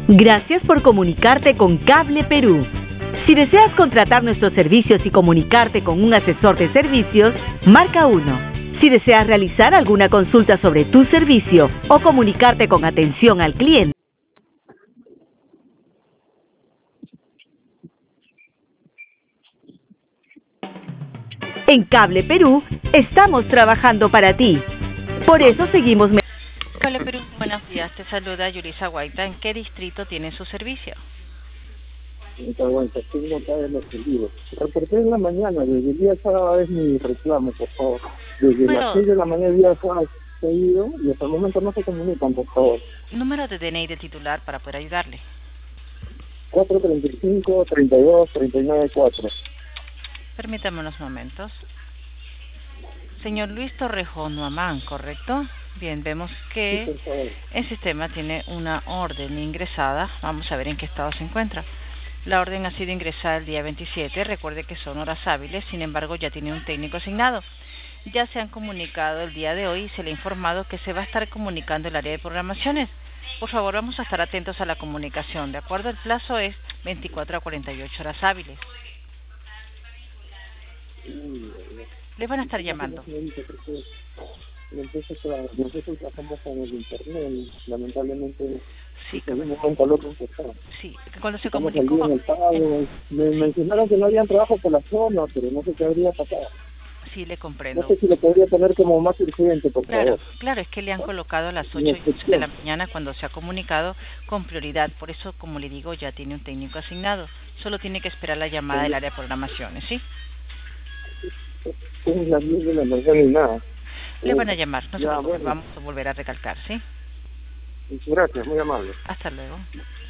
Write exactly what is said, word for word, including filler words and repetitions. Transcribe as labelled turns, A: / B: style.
A: Gracias por comunicarte con Cable Perú. Si deseas contratar nuestros servicios y comunicarte con un asesor de servicios, marca uno. Si deseas realizar alguna consulta sobre tu servicio o comunicarte con atención al cliente, en Cable Perú estamos trabajando para ti. Por eso seguimos...
B: Cable Perú, buenos días. Te saluda Yulisa Guaita. ¿En qué distrito tiene su servicio?
C: Aguanta, tengo acá de los servicios. Reporté en la mañana, desde el día sábado es mi reclamo, por favor. Desde
B: Bueno,
C: las seis de la mañana el día sábado he ido y hasta el momento no se comunican, por favor.
B: Número de D N I de titular para poder ayudarle.
C: cuatro treinta y cinco, treinta y dos, treinta y nueve, cuatro.
B: Permítame unos momentos. Señor Luis Torrejón Nuamán, ¿correcto? Bien, vemos que
C: Sí, por favor.
B: el sistema tiene una orden ingresada. Vamos a ver en qué estado se encuentra. La orden ha sido ingresada el día veintisiete. Recuerde que son horas hábiles, sin embargo ya tiene un técnico asignado. Ya se han comunicado el día de hoy y se le ha informado que se va a estar comunicando el área de programaciones. Por favor, vamos a estar atentos a la comunicación. De acuerdo, el plazo es veinticuatro a cuarenta y ocho horas hábiles. Le van a estar llamando.
C: Entonces, claro, nosotros trabajamos con el internet, lamentablemente,
B: Sí,
C: de un momento al otro empezamos.
B: sí, cuando se
C: Estamos al día
B: comunicó,
C: en el pago. Me mencionaron que no habían trabajo por la zona, pero no sé qué habría pasado.
B: sí le
C: No
B: comprendo.
C: sé si lo podría poner como más urgente, por
B: Claro,
C: favor.
B: claro, es que le han colocado a las
C: Mi
B: ocho y once de la
C: excepción.
B: mañana cuando se ha comunicado con prioridad. Por eso, como le digo, ya tiene un técnico asignado. Solo tiene que esperar la llamada del área de programaciones, ¿sí?
C: Es las diez de la mañana y nada.
B: Le van a llamar, no se
C: Ya,
B: preocupe,
C: bueno.
B: vamos a volver a recalcar, ¿sí?
C: Muchas gracias, muy amable.
B: Hasta luego.